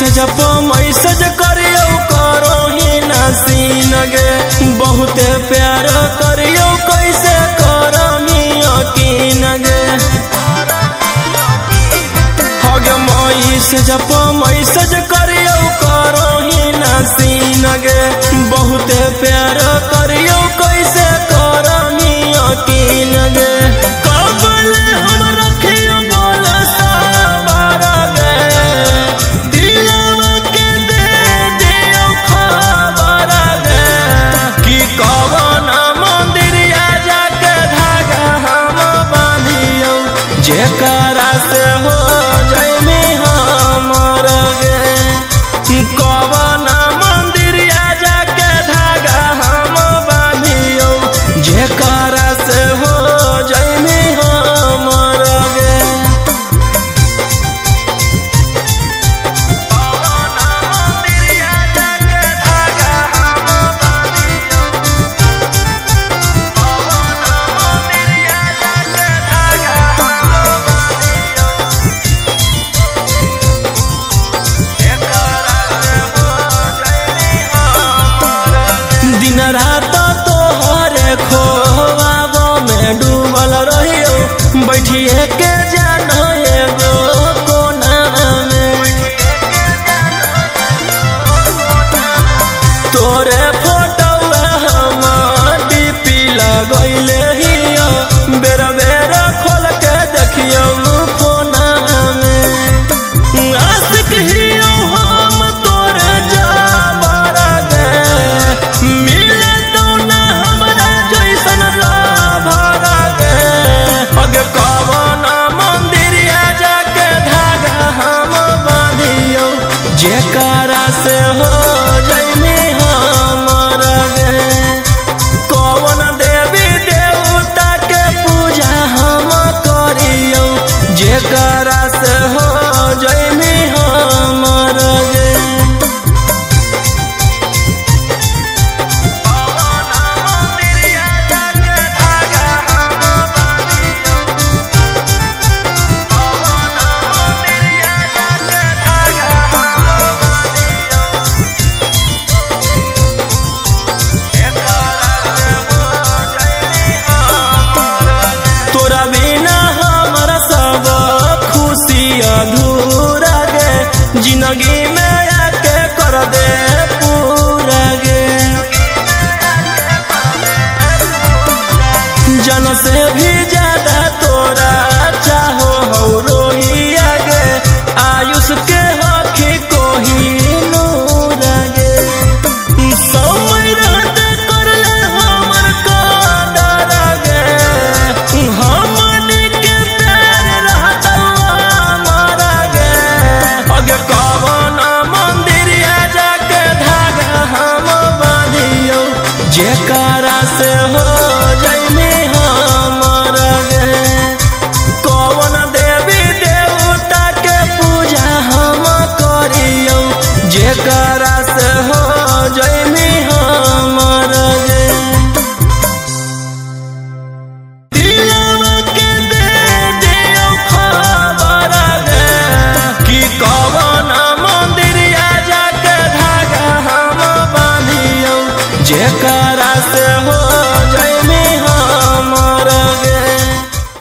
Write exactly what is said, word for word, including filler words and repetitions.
message प message करियो करो ही नसीन गे बहुते प्यार करियो कैसे करमी यकीन गे हगे मैसेज प मैसेज करियो करो ही नसीन गे बहुते प्यार करियो कैसे करमी यकीन गे कबल हम रखियो बोल साबर गे दिलवा के दे दियो खबर गे कि कवन मंदिरिया जाके धागा हम बांधियो जेकरा से हो जइमी हमर गे कवन मंदिरिया जाके धागा हम बांधियो जेकरा से हो जइमी हमर गे दिन रात तोहरे खोवाब में डूबल रहियो बैठिए के जानो एगो कोना में तोरे फोटो हम डीपी लगैले हियो बेर बेर खोल के देखियो फोना में आशिक हियो हम तोरे जाबर गे मिले तो ना हमरा जैसन लाभर गे अगे कवन मंदिरिया जाके धागा हम बांधियो जेकरा से हो जइमी हमर गे कवन देवी देवता के पूजा हम करियो जेकरा से हो जइमी हमर गे तोरा बिना हमारा सब खुशी अधूरा गे जिंदगी में आके कर दे पूरा गे जन से भी ज्यादा तोरा चाहो हो रोहिया गे आयुष के हखी कोही नूरा गे समय रहते कर ले हमर कदर गे हमनी के प्यार रहता हमार गे अगे कवन मंदिरिया जाके धागा हम बांधियो जेकरा से हो जइमी हमर गे कवन देवी देवता के पूजा हम करियो जेकरा से हो जइमी हमर गे दिलवा के दे दियो खबर गे कि कवन मंदिरिया जाके धागा हम बांधियो जेकरा से हो जइमी